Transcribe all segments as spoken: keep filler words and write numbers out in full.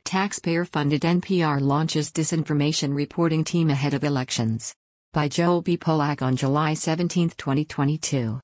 Taxpayer-funded N P R launches disinformation reporting team ahead of elections. By Joel B. Polak on July seventeenth, twenty twenty-two.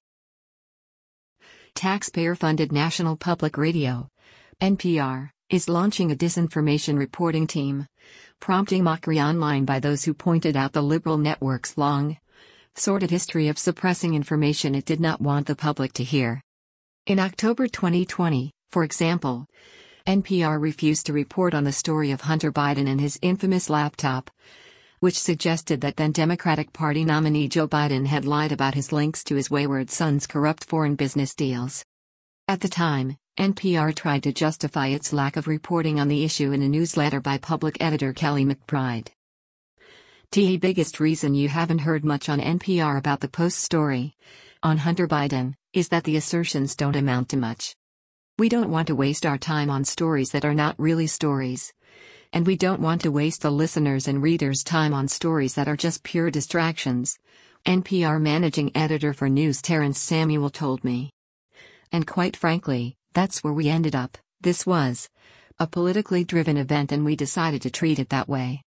Taxpayer-funded National Public Radio, N P R, is launching a disinformation reporting team, prompting mockery online by those who pointed out the liberal network's long, sordid history of suppressing information it did not want the public to hear. In October twenty twenty, for example, N P R refused to report on the story of Hunter Biden and his infamous laptop, which suggested that then Democratic Party nominee Joe Biden had lied about his links to his wayward son's corrupt foreign business deals. At the time, N P R tried to justify its lack of reporting on the issue in a newsletter by public editor Kelly McBride. The biggest reason you haven't heard much on N P R about the Post story on Hunter Biden is that the assertions don't amount to much. We don't want to waste our time on stories that are not really stories. And we don't want to waste the listeners' and readers' time on stories that are just pure distractions, N P R managing editor for news Terrence Samuel told me. And quite frankly, that's where we ended up. This was a politically driven event and we decided to treat it that way.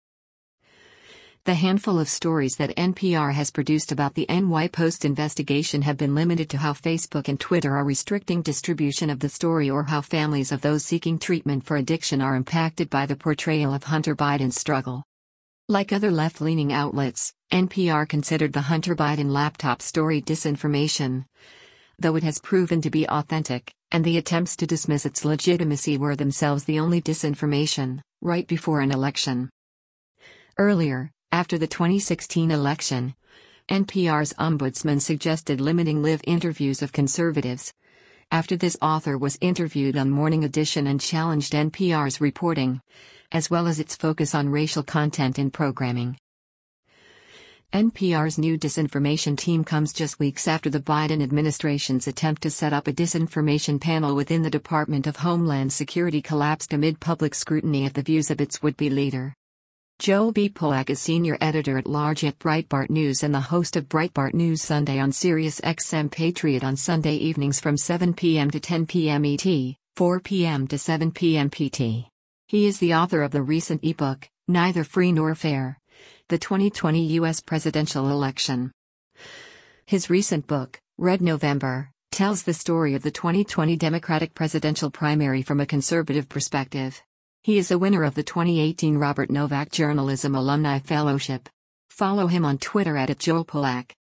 The handful of stories that N P R has produced about the N Y Post investigation have been limited to how Facebook and Twitter are restricting distribution of the story or how families of those seeking treatment for addiction are impacted by the portrayal of Hunter Biden's struggle. Like other left-leaning outlets, N P R considered the Hunter Biden laptop story disinformation, though it has proven to be authentic, and the attempts to dismiss its legitimacy were themselves the only disinformation, right before an election. Earlier, after the twenty sixteen election, N P R's ombudsman suggested limiting live interviews of conservatives. After this author was interviewed on Morning Edition and challenged N P R's reporting, as well as its focus on racial content in programming. N P R's new disinformation team comes just weeks after the Biden administration's attempt to set up a disinformation panel within the Department of Homeland Security collapsed amid public scrutiny of the views of its would-be leader. Joel B. Polak is senior editor-at-large at Breitbart News and the host of Breitbart News Sunday on Sirius X M Patriot on Sunday evenings from seven p m to ten p m E T, four p m to seven p m P T. He is the author of the recent ebook, Neither Free Nor Fair: The twenty twenty U S Presidential Election. His recent book, Red November, tells the story of the twenty twenty Democratic presidential primary from a conservative perspective. He is a winner of the twenty eighteen Robert Novak Journalism Alumni Fellowship. Follow him on Twitter at Joel Polak.